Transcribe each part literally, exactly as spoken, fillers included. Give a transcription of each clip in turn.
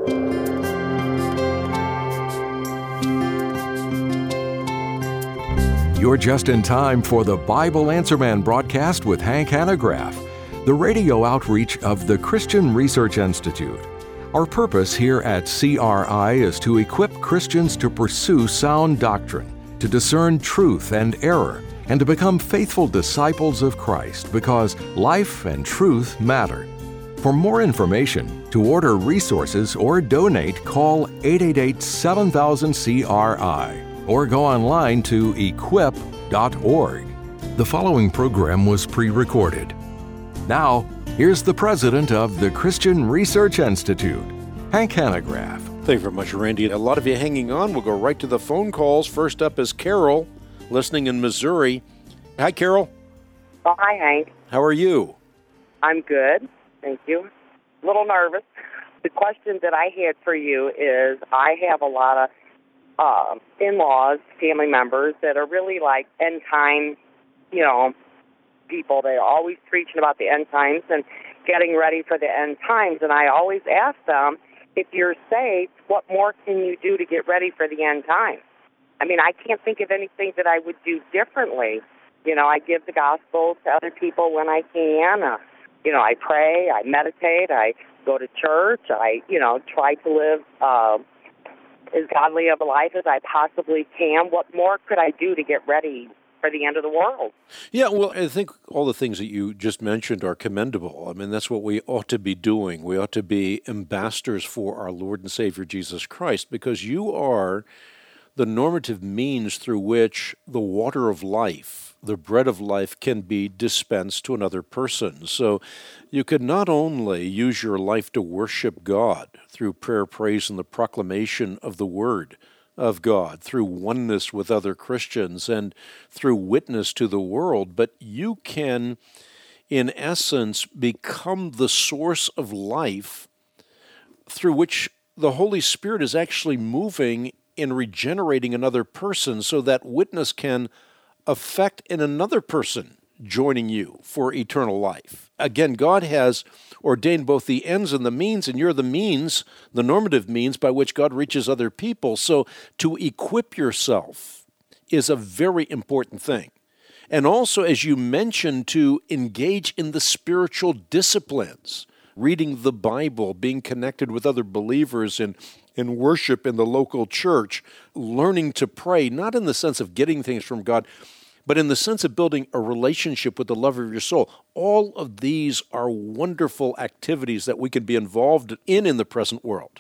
You're just in time for the Bible Answer Man broadcast with Hank Hanegraaff, the radio outreach of the Christian Research Institute. Our purpose here at C R I is to equip Christians to pursue sound doctrine, to discern truth and error, and to become faithful disciples of Christ, because life and truth matter. For more information, to order resources or donate, call eight eight eight, seven thousand, C R I or go online to equip dot org. The following program was pre-recorded. Now, here's the president of the Christian Research Institute, Hank Hanegraaff. Thank you very much, Randy. A lot of you hanging on. We'll go right to the phone calls. First up is Carol, listening in Missouri. Hi, Carol. Oh, hi, Hank. How are you? I'm good. Thank you. A little nervous. The question that I had for you is I have a lot of uh, in-laws, family members that are really like end-time, you know, people. They're always preaching about the end times and getting ready for the end times. And I always ask them, if you're saved, what more can you do to get ready for the end times? I mean, I can't think of anything that I would do differently. You know, I give the gospel to other people when I can. Uh, you know, I pray, I meditate, I go to church, I, you know, try to live uh, as godly of a life as I possibly can. What more could I do to get ready for the end of the world? Yeah, well, I think all the things that you just mentioned are commendable. I mean, that's what we ought to be doing. We ought to be ambassadors for our Lord and Savior Jesus Christ, because you are the normative means through which the water of life, the bread of life, can be dispensed to another person. So you could not only use your life to worship God through prayer, praise, and the proclamation of the Word of God, through oneness with other Christians, and through witness to the world, but you can, in essence, become the source of life through which the Holy Spirit is actually moving in regenerating another person, so that witness can affect in another person joining you for eternal life. Again, God has ordained both the ends and the means, and you're the means, the normative means by which God reaches other people. So to equip yourself is a very important thing. And also, as you mentioned, to engage in the spiritual disciplines, reading the Bible, being connected with other believers in, in worship in the local church, learning to pray, not in the sense of getting things from God, but in the sense of building a relationship with the lover of your soul. All of these are wonderful activities that we can be involved in in the present world.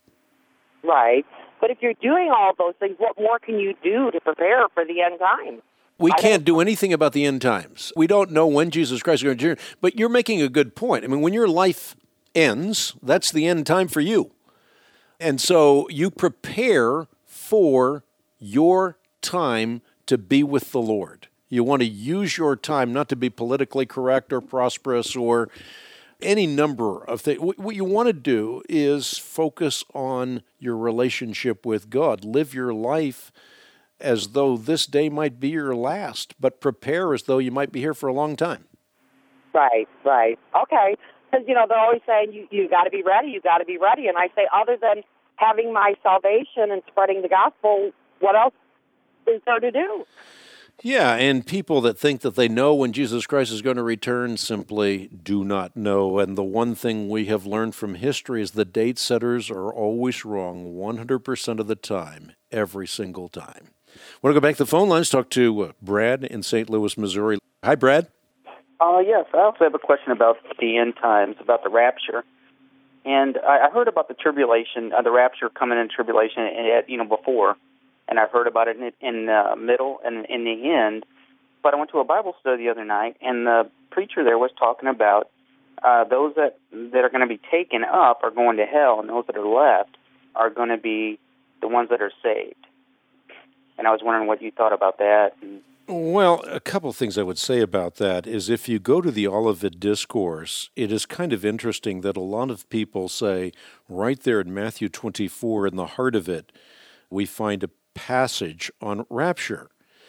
Right. But if you're doing all those things, what more can you do to prepare for the end times? We can't do anything about the end times. We don't know when Jesus Christ is going to return. But you're making a good point. I mean, when your life ends, that's the end time for you. And so you prepare for your time to be with the Lord. You want to use your time not to be politically correct or prosperous or any number of things. What you want to do is focus on your relationship with God. Live your life as though this day might be your last, but prepare as though you might be here for a long time. Right, right. Okay. Because, you know, they're always saying, you, you got to be ready, you got to be ready. And I say, other than having my salvation and spreading the gospel, what else is there to do? Yeah, and people that think that they know when Jesus Christ is going to return simply do not know. And the one thing we have learned from history is the date setters are always wrong one hundred percent of the time, every single time. I want to go back to the phone lines, talk to uh, Brad in Saint Louis, Missouri. Hi, Brad. Uh, yes, I also have a question about the end times, about the rapture. And I, I heard about the tribulation, uh, the rapture coming in tribulation, and, you know, before. And I've heard about it in, in the middle and in the end. But I went to a Bible study the other night, and the preacher there was talking about uh, those that, that are going to be taken up are going to hell, and those that are left are going to be the ones that are saved. And I was wondering what you thought about that. Well, a couple of things I would say about that is if you go to the Olivet Discourse, it is kind of interesting that a lot of people say right there in Matthew twenty-four, in the heart of it, we find a passage on rapture.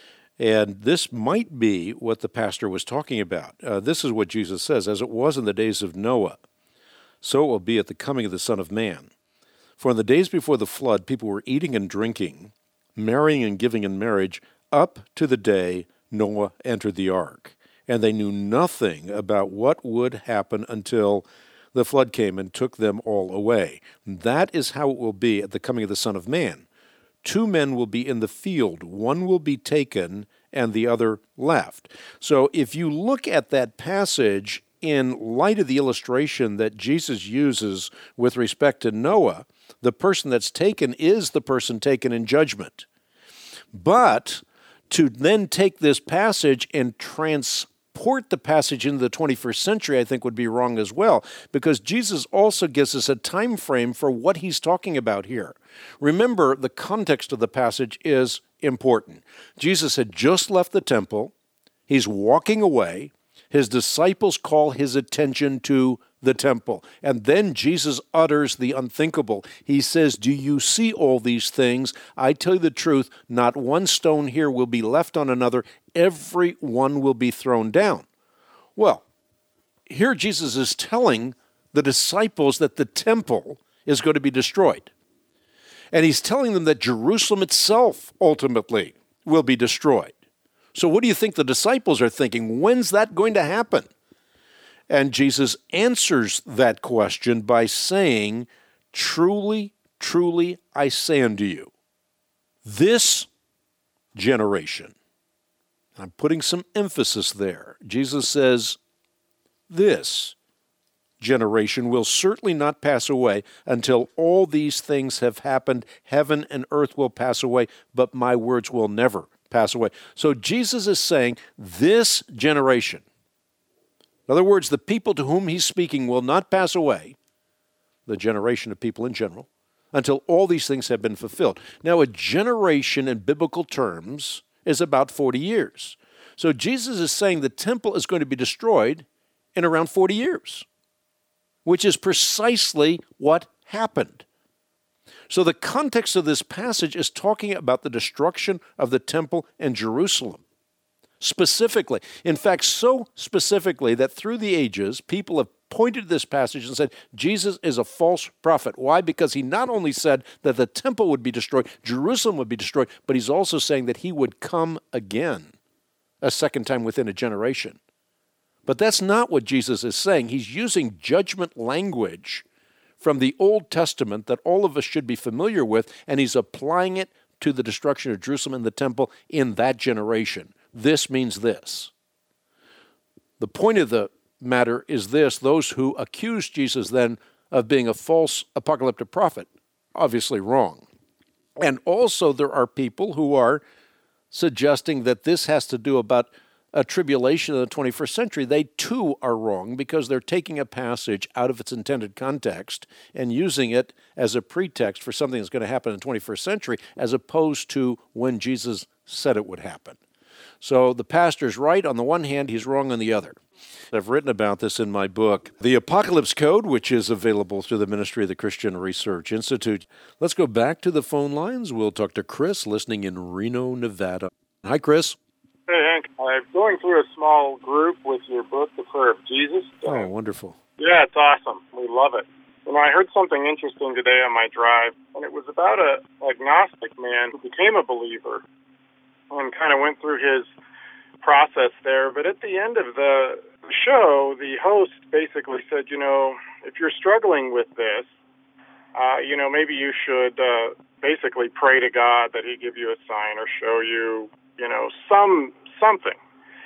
And this might be what the pastor was talking about. Uh, this is what Jesus says, as it was in the days of Noah, so it will be at the coming of the Son of Man. For in the days before the flood, people were eating and drinking, marrying and giving in marriage, up to the day Noah entered the ark. And they knew nothing about what would happen until the flood came and took them all away. That is how it will be at the coming of the Son of Man. Two men will be in the field, one will be taken and the other left. So if you look at that passage in light of the illustration that Jesus uses with respect to Noah, the person that's taken is the person taken in judgment. But to then take this passage and transport the passage into the twenty-first century, I think would be wrong as well, because Jesus also gives us a time frame for what he's talking about here. Remember, the context of the passage is important. Jesus had just left the temple. He's walking away. His disciples call his attention to the temple. And then Jesus utters the unthinkable. He says, "Do you see all these things? I tell you the truth, not one stone here will be left on another. Every one will be thrown down." Well, here Jesus is telling the disciples that the temple is going to be destroyed. And he's telling them that Jerusalem itself ultimately will be destroyed. So what do you think the disciples are thinking? When's that going to happen? And Jesus answers that question by saying, "Truly, truly, I say unto you, this generation," I'm putting some emphasis there. Jesus says, "This generation will certainly not pass away until all these things have happened. Heaven and earth will pass away, but my words will never pass away." So Jesus is saying, this generation, in other words, the people to whom he's speaking will not pass away, the generation of people in general, until all these things have been fulfilled. Now, a generation in biblical terms is about forty years. So Jesus is saying the temple is going to be destroyed in around forty years, which is precisely what happened. So the context of this passage is talking about the destruction of the temple and Jerusalem, specifically. In fact, so specifically that through the ages, people have pointed to this passage and said, Jesus is a false prophet. Why? Because he not only said that the temple would be destroyed, Jerusalem would be destroyed, but he's also saying that he would come again a second time within a generation. But that's not what Jesus is saying. He's using judgment language from the Old Testament that all of us should be familiar with, and he's applying it to the destruction of Jerusalem and the temple in that generation. This means this. The point of the matter is this: those who accuse Jesus then of being a false apocalyptic prophet, obviously wrong. And also there are people who are suggesting that this has to do about a tribulation in the twenty-first century. They too are wrong because they're taking a passage out of its intended context and using it as a pretext for something that's going to happen in the twenty-first century as opposed to when Jesus said it would happen. So the pastor's right on the one hand, he's wrong on the other. I've written about this in my book, The Apocalypse Code, which is available through the Ministry of the Christian Research Institute. Let's go back to the phone lines. We'll talk to Chris, listening in Reno, Nevada. Hi, Chris. Hey, Hank. I'm going through a small group with your book, The Prayer of Jesus. Oh, wonderful. Yeah, it's awesome. We love it. You know, I heard something interesting today on my drive, and it was about a agnostic man who became a believer and kind of went through his process there. But at the end of the show, the host basically said, you know, if you're struggling with this, uh, you know, maybe you should uh, basically pray to God that he give you a sign or show you, you know, some something.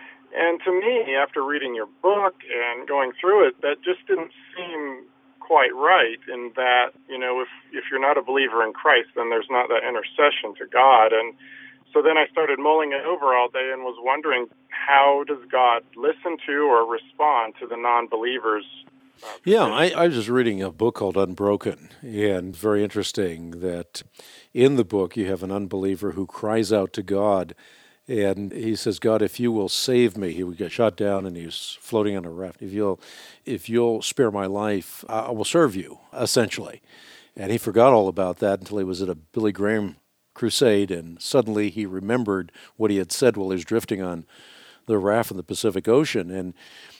And to me, after reading your book and going through it, that just didn't seem quite right in that, you know, if, if you're not a believer in Christ, then there's not that intercession to God. And so then I started mulling it over all day and was wondering, how does God listen to or respond to the non-believers? Uh, yeah, I, I was just reading a book called Unbroken, and very interesting that in the book you have an unbeliever who cries out to God, and he says, God, if you will save me, he would get shot down and he's floating on a raft. If you'll, if you'll spare my life, I will serve you, essentially. And he forgot all about that until he was at a Billy Graham crusade, and suddenly he remembered what he had said while he was drifting on the raft in the Pacific Ocean. And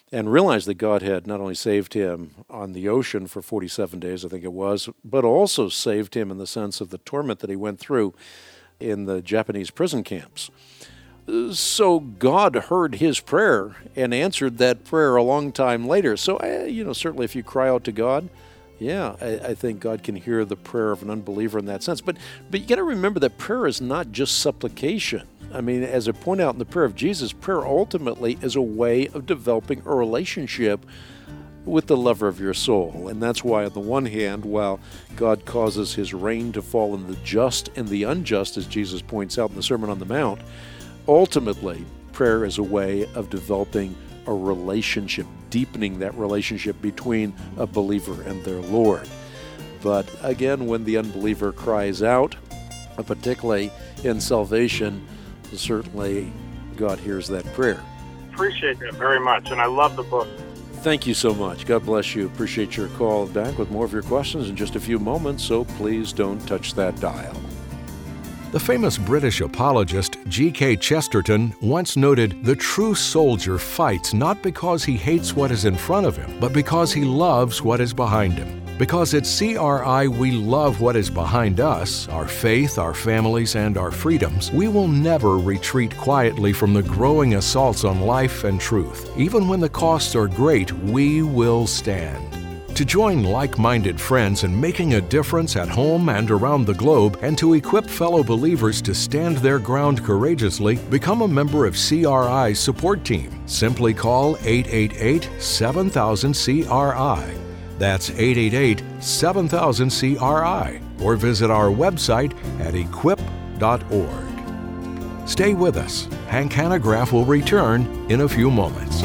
and realized that God had not only saved him on the ocean for forty-seven days, I think it was, but also saved him in the sense of the torment that he went through in the Japanese prison camps. So God heard his prayer and answered that prayer a long time later. So, you know, certainly if you cry out to God, yeah, I, I think God can hear the prayer of an unbeliever in that sense. But but you got to remember that prayer is not just supplication. I mean, as I point out in the prayer of Jesus, prayer ultimately is a way of developing a relationship with the lover of your soul. And that's why, on the one hand, while God causes his rain to fall on the just and the unjust, as Jesus points out in the Sermon on the Mount, ultimately, prayer is a way of developing a relationship, deepening that relationship between a believer and their Lord. But again, when the unbeliever cries out, particularly in salvation, certainly God hears that prayer. Appreciate that very much, and I love the book. Thank you so much. God bless you. Appreciate your call. Back with more of your questions in just a few moments, so please don't touch that dial. The famous British apologist G K Chesterton once noted, "The true soldier fights not because he hates what is in front of him, but because he loves what is behind him." Because at C R I we love what is behind us, our faith, our families, and our freedoms, we will never retreat quietly from the growing assaults on life and truth. Even when the costs are great, we will stand. To join like-minded friends in making a difference at home and around the globe, and to equip fellow believers to stand their ground courageously, become a member of C R I's support team. Simply call eight eight eight, seven thousand, C R I. That's eight eight eight, seven thousand, C R I, or visit our website at equip dot org. Stay with us. Hank Hanegraaff will return in a few moments.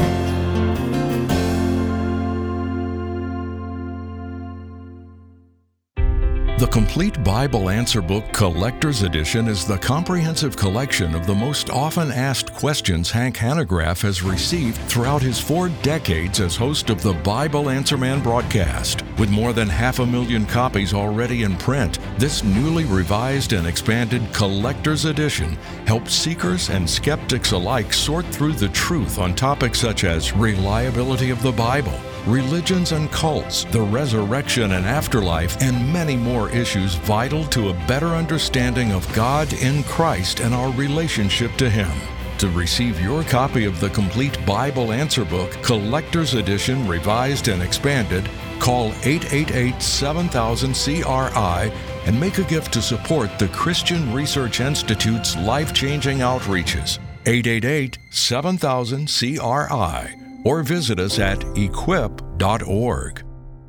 The Complete Bible Answer Book Collector's Edition is the comprehensive collection of the most often asked questions Hank Hanegraaff has received throughout his four decades as host of the Bible Answer Man broadcast. With more than half a million copies already in print, this newly revised and expanded Collector's Edition helps seekers and skeptics alike sort through the truth on topics such as reliability of the Bible, religions and cults, the resurrection and afterlife, and many more issues vital to a better understanding of God in Christ and our relationship to Him. To receive your copy of the Complete Bible Answer Book, Collector's Edition, Revised and Expanded, call eight eight eight, seven thousand, C R I and make a gift to support the Christian Research Institute's life-changing outreaches. eight eight eight, seven thousand, C R I. Or visit us at equip dot org.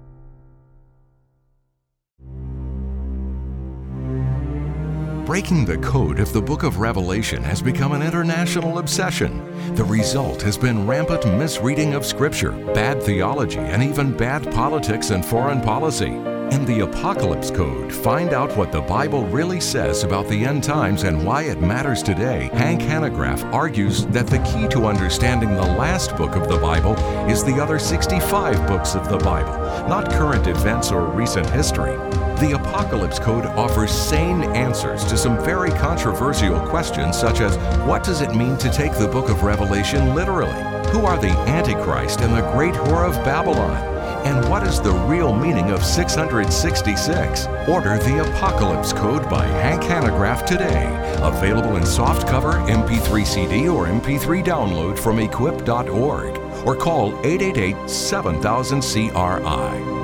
Breaking the code of the Book of Revelation has become an international obsession. The result has been rampant misreading of Scripture, bad theology, and even bad politics and foreign policy. In the Apocalypse Code, find out what the Bible really says about the end times and why it matters today. Hank Hanegraaff argues that the key to understanding the last book of the Bible is the other sixty-five books of the Bible, not current events or recent history. The Apocalypse Code offers sane answers to some very controversial questions, such as, what does it mean to take the book of Revelation literally? Who are the Antichrist and the great whore of Babylon? And what is the real meaning of six hundred sixty-six? Order the Apocalypse Code by Hank Hanegraaff today. Available in softcover, M P three C D, or M P three download from equip dot org. Or call eight eight eight, seven thousand, C R I.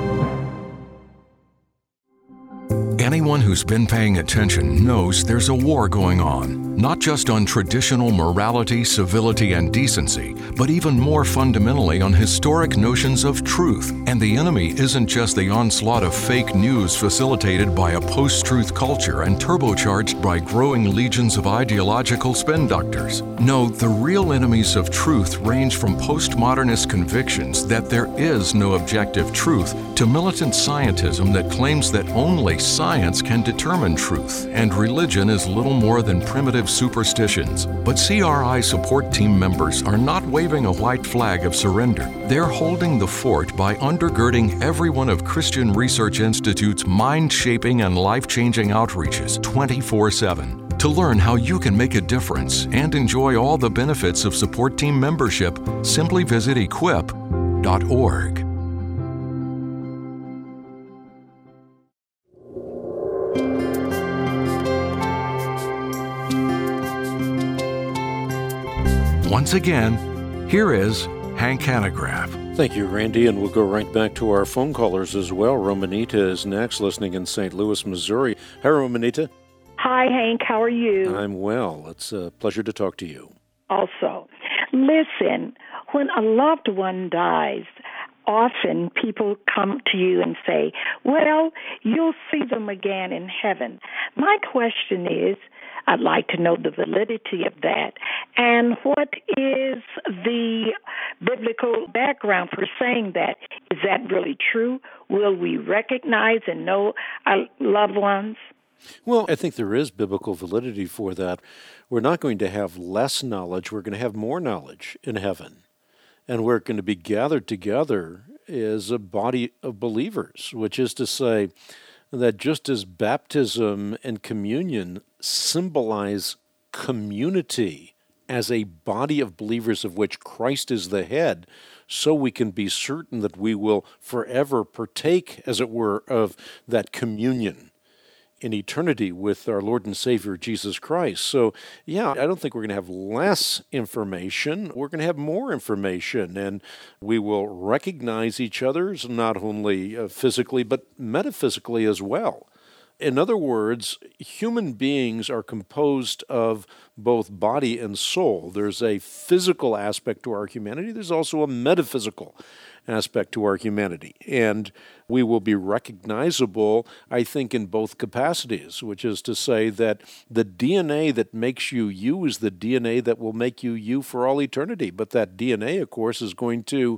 Anyone who's been paying attention knows there's a war going on, not just on traditional morality, civility, and decency, but even more fundamentally on historic notions of truth. And the enemy isn't just the onslaught of fake news facilitated by a post-truth culture and turbocharged by growing legions of ideological spin doctors. No, the real enemies of truth range from postmodernist convictions that there is no objective truth to militant scientism that claims that only science can determine truth, and religion is little more than primitive superstitions. But C R I support team members are not waving a white flag of surrender. They're holding the fort by undergirding every one of Christian Research Institute's mind-shaping and life-changing outreaches twenty-four seven. To learn how you can make a difference and enjoy all the benefits of support team membership, simply visit equip dot org. Once again, here is Hank Hanegraaff. Thank you, Randy, and we'll go right back to our phone callers as well. Romanita is next, listening in Saint Louis, Missouri. Hi, Romanita. Hi, Hank. How are you? I'm well. It's a pleasure to talk to you. Also, listen, when a loved one dies, often people come to you and say, well, you'll see them again in heaven. My question is, I'd like to know the validity of that. And what is the biblical background for saying that? Is that really true? Will we recognize and know our loved ones? Well, I think there is biblical validity for that. We're not going to have less knowledge. We're going to have more knowledge in heaven. And we're going to be gathered together as a body of believers, which is to say that just as baptism and communion symbolize community as a body of believers of which Christ is the head, so we can be certain that we will forever partake, as it were, of that communion in eternity with our Lord and Savior Jesus Christ. So, yeah, I don't think we're going to have less information. We're going to have more information, and we will recognize each other's not only uh, physically, but metaphysically as well. In other words, human beings are composed of both body and soul. There's a physical aspect to our humanity. There's also a metaphysical aspect to our humanity. And we will be recognizable, I think, in both capacities, which is to say that the D N A that makes you you is the D N A that will make you you for all eternity. But that D N A, of course, is going to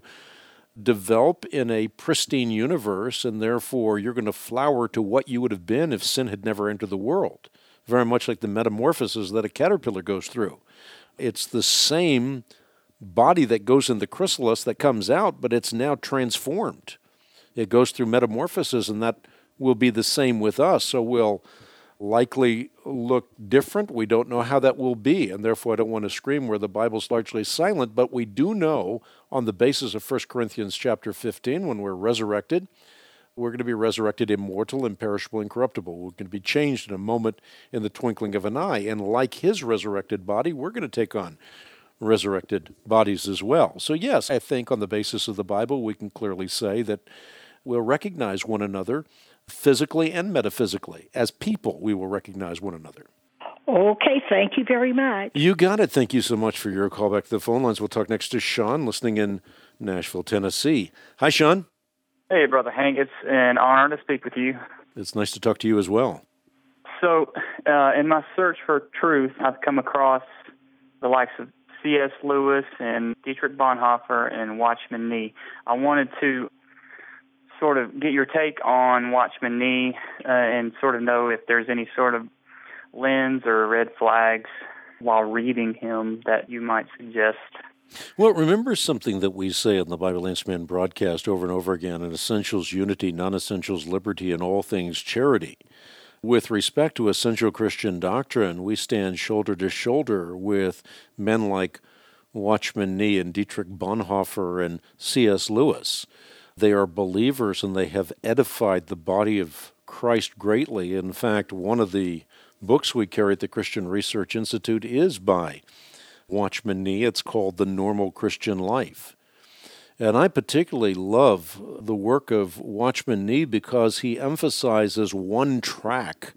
develop in a pristine universe, and therefore you're going to flower to what you would have been if sin had never entered the world, very much like the metamorphosis that a caterpillar goes through. It's the same body that goes in the chrysalis that comes out, but it's now transformed. It goes through metamorphosis, and that will be the same with us. So we'll likely look different. We don't know how that will be, and therefore I don't want to scream where the Bible's largely silent, but we do know on the basis of First Corinthians chapter fifteen, when we're resurrected, we're going to be resurrected immortal, imperishable, incorruptible. We're going to be changed in a moment, in the twinkling of an eye, and like his resurrected body, we're going to take on resurrected bodies as well. So yes, I think on the basis of the Bible, we can clearly say that we'll recognize one another physically and metaphysically. As people, we will recognize one another. Okay, thank you very much. You got it. Thank you so much for your call back to the phone lines. We'll talk next to Sean, listening in Nashville, Tennessee. Hi, Sean. Hey, Brother Hank. It's an honor to speak with you. It's nice to talk to you as well. So, uh, in my search for truth, I've come across the likes of C S Lewis and Dietrich Bonhoeffer and Watchman Nee. I wanted to sort of get your take on Watchman Nee uh, and sort of know if there's any sort of lens or red flags while reading him that you might suggest. Well, remember something that we say on the Bible Answer Man broadcast over and over again: in essentials unity, non-essentials liberty, and all things charity. With respect to essential Christian doctrine, we stand shoulder to shoulder with men like Watchman Nee and Dietrich Bonhoeffer and C S Lewis. They are believers, and they have edified the body of Christ greatly. In fact, one of the books we carry at the Christian Research Institute is by Watchman Nee. It's called The Normal Christian Life. And I particularly love the work of Watchman Nee because he emphasizes one track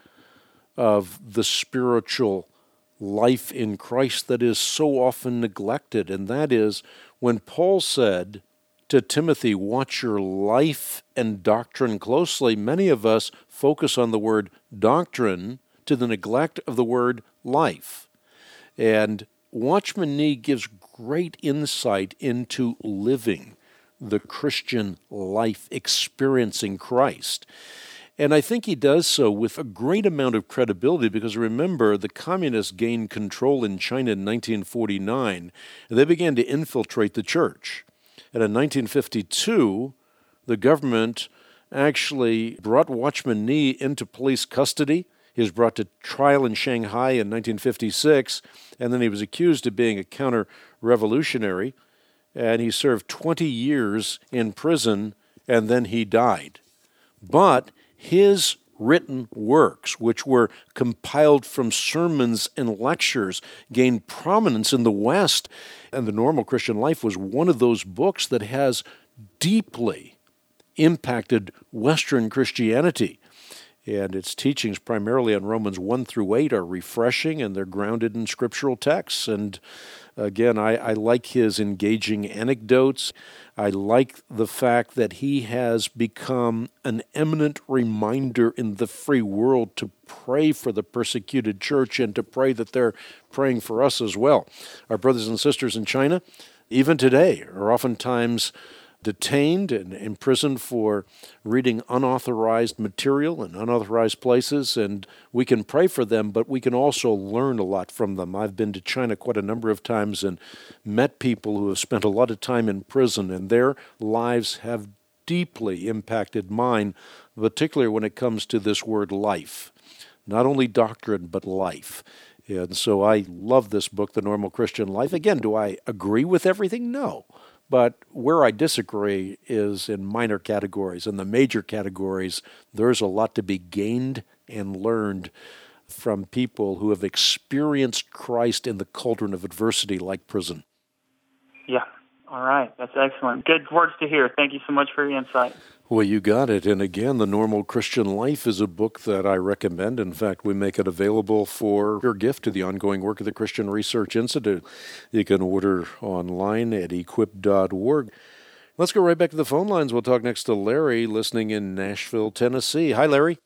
of the spiritual life in Christ that is so often neglected, and that is when Paul said to Timothy, watch your life and doctrine closely, many of us focus on the word doctrine to the neglect of the word life. And Watchman Nee gives great insight into living the Christian life, experiencing Christ. And I think he does so with a great amount of credibility because, remember, the communists gained control in China in nineteen forty-nine, and they began to infiltrate the church. And in nineteen fifty-two, the government actually brought Watchman Nee into police custody. He was brought to trial in Shanghai in nineteen fifty-six, and then he was accused of being a counter-revolutionary. and he served twenty years in prison, and then he died. But his written works, which were compiled from sermons and lectures, gained prominence in the West, and The Normal Christian Life was one of those books that has deeply impacted Western Christianity. And its teachings, primarily on Romans one through eight, are refreshing, and they're grounded in scriptural texts. And again, I, I like his engaging anecdotes. I like the fact that he has become an eminent reminder in the free world to pray for the persecuted church and to pray that they're praying for us as well. Our brothers and sisters in China, even today, are oftentimes detained and imprisoned for reading unauthorized material in unauthorized places, and we can pray for them, but we can also learn a lot from them. I've been to China quite a number of times and met people who have spent a lot of time in prison, and their lives have deeply impacted mine, particularly when it comes to this word life. Not only doctrine, but life. And so I love this book, The Normal Christian Life. Again, do I agree with everything? No. But where I disagree is in minor categories. In the major categories, there's a lot to be gained and learned from people who have experienced Christ in the cauldron of adversity like prison. Yeah. All right. That's excellent. Good words to hear. Thank you so much for your insight. Well, you got it. And again, The Normal Christian Life is a book that I recommend. In fact, we make it available for your gift to the ongoing work of the Christian Research Institute. You can order online at equip dot org. Let's go right back to the phone lines. We'll talk next to Larry, listening in Nashville, Tennessee. Hi, Larry.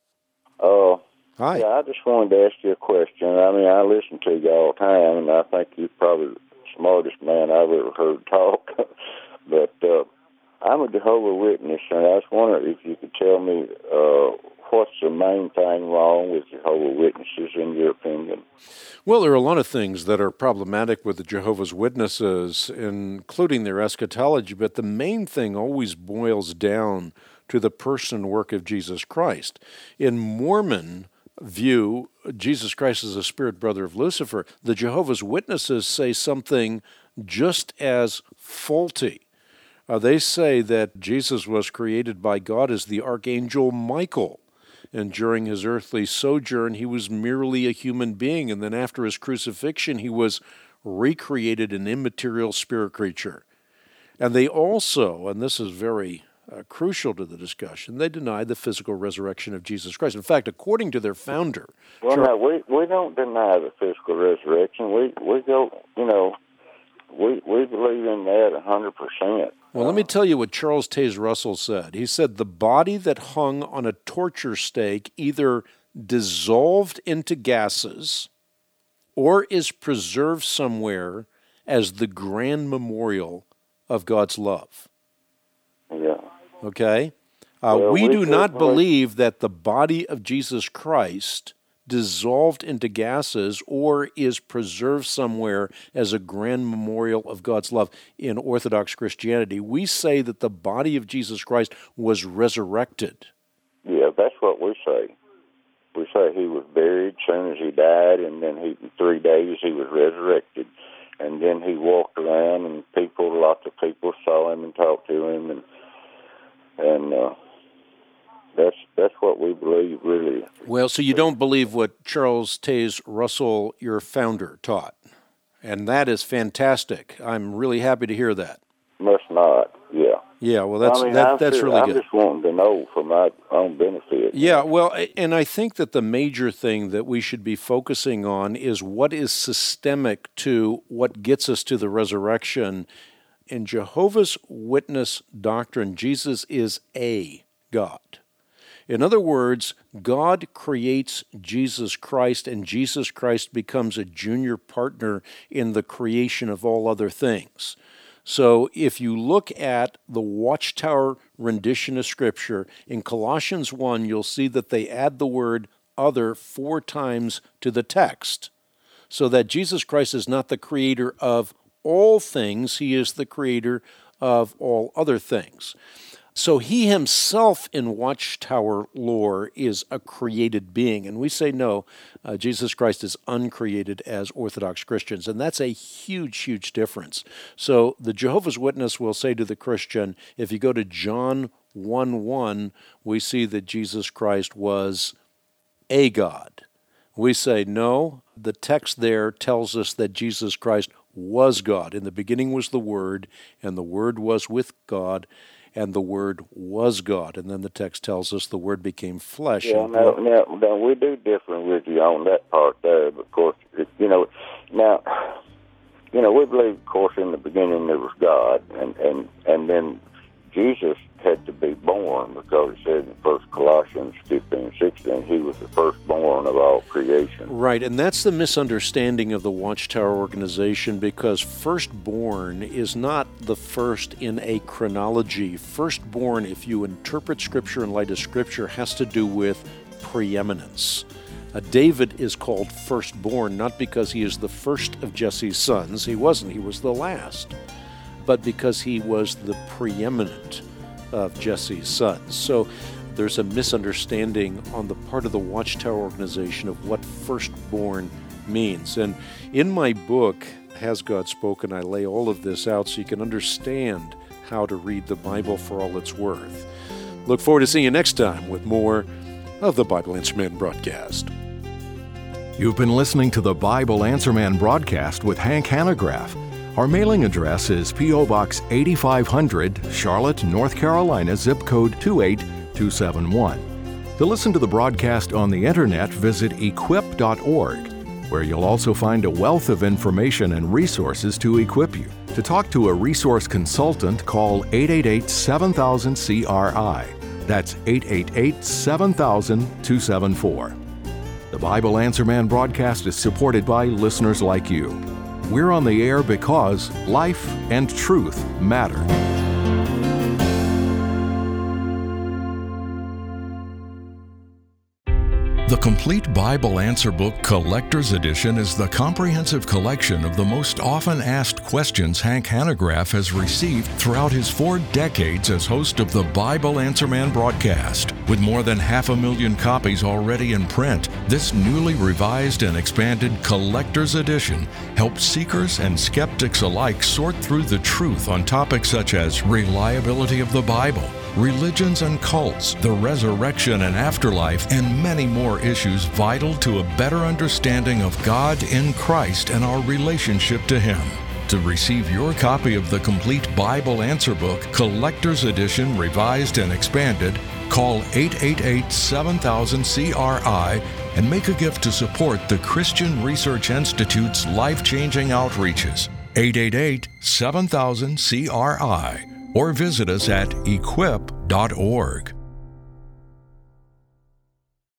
Oh, uh, hi. Yeah, I just wanted to ask you a question. I mean, I listen to you all the time, and I think you're probably the smartest man I've ever heard talk. but uh, I'm a Jehovah's Witness, and I was wondering if you could tell me uh, what's the main thing wrong with Jehovah's Witnesses, in your opinion? Well, there are a lot of things that are problematic with the Jehovah's Witnesses, including their eschatology, but the main thing always boils down to the person and work of Jesus Christ. In Mormon view, Jesus Christ is a spirit brother of Lucifer. The Jehovah's Witnesses say something just as faulty. Uh, they say that Jesus was created by God as the Archangel Michael, and during his earthly sojourn, he was merely a human being, and then after his crucifixion, he was recreated an immaterial spirit creature. And they also, and this is very uh, crucial to the discussion, they deny the physical resurrection of Jesus Christ. In fact, according to their founder... Well, Char- no, we, we don't deny the physical resurrection. We, we go, you know, we, we believe in that one hundred percent. Well, let me tell you what Charles Taze Russell said. He said, the body that hung on a torture stake either dissolved into gases or is preserved somewhere as the grand memorial of God's love. Yeah. Okay? Uh, well, we, we do not we, believe that the body of Jesus Christ dissolved into gases or is preserved somewhere as a grand memorial of God's love in Orthodox Christianity. We say that the body of Jesus Christ was resurrected. Yeah, that's what we say. We say he was buried soon as he died, and then he, in three days he was resurrected. And then he walked around, and people, lots of people saw him and talked to him, and and uh, that's that's what we believe, really. Well, so you don't believe what Charles Taze Russell, your founder, taught, and that is fantastic. I'm really happy to hear that. Must not, yeah. Yeah, well, that's I mean, that, that's sure, really I'm good. I'm just wanting to know for my own benefit. Yeah, well, and I think that the major thing that we should be focusing on is what is systemic to what gets us to the resurrection. In Jehovah's Witness doctrine, Jesus is a God. In other words, God creates Jesus Christ, and Jesus Christ becomes a junior partner in the creation of all other things. So if you look at the Watchtower rendition of Scripture, in Colossians one, you'll see that they add the word other four times to the text, so that Jesus Christ is not the creator of all things, he is the creator of all other things. So he himself in Watchtower lore is a created being. And we say no, uh, Jesus Christ is uncreated as Orthodox Christians. And that's a huge, huge difference. So the Jehovah's Witness will say to the Christian, if you go to John one one, we see that Jesus Christ was a God. We say no, the text there tells us that Jesus Christ was God. In the beginning was the Word, and the Word was with God, and the Word was God. And then the text tells us the Word became flesh. Yeah, now, now, now we do differ with you on that part there, but of course, it, you know, now, you know, we believe, of course, in the beginning there was God, and, and, and then Jesus had to be born, because it said in First Colossians fifteen, sixteen, he was the firstborn of all creation. Right, and that's the misunderstanding of the Watchtower organization, because firstborn is not the first in a chronology. Firstborn, if you interpret Scripture in light of Scripture, has to do with preeminence. Uh, David is called firstborn, not because he is the first of Jesse's sons. He wasn't, he was the last. But because he was the preeminent of Jesse's sons. So there's a misunderstanding on the part of the Watchtower organization of what firstborn means. And in my book, Has God Spoken?, I lay all of this out so you can understand how to read the Bible for all it's worth. Look forward to seeing you next time with more of the Bible Answer Man broadcast. You've been listening to the Bible Answer Man broadcast with Hank Hanegraaff. Our mailing address is P O. Box eighty-five hundred, Charlotte, North Carolina, zip code two eight two seven one. To listen to the broadcast on the internet, visit equip dot org, where you'll also find a wealth of information and resources to equip you. To talk to a resource consultant, call eight eight eight, seven thousand, C R I. That's eight eight eight, seven thousand, two seven four. The Bible Answer Man broadcast is supported by listeners like you. We're on the air because life and truth matter. The Complete Bible Answer Book Collector's Edition is the comprehensive collection of the most often asked questions Hank Hanegraaff has received throughout his four decades as host of the Bible Answer Man broadcast. With more than half a million copies already in print, this newly revised and expanded Collector's Edition helps seekers and skeptics alike sort through the truth on topics such as reliability of the Bible, religions and cults, the resurrection and afterlife, and many more issues vital to a better understanding of God in Christ and our relationship to Him. To receive your copy of the Complete Bible Answer Book, Collector's Edition, Revised and Expanded, call eight eight eight, seven thousand, C R I and make a gift to support the Christian Research Institute's life-changing outreaches. eight eight eight, seven thousand, C R I. Or visit us at equip dot org.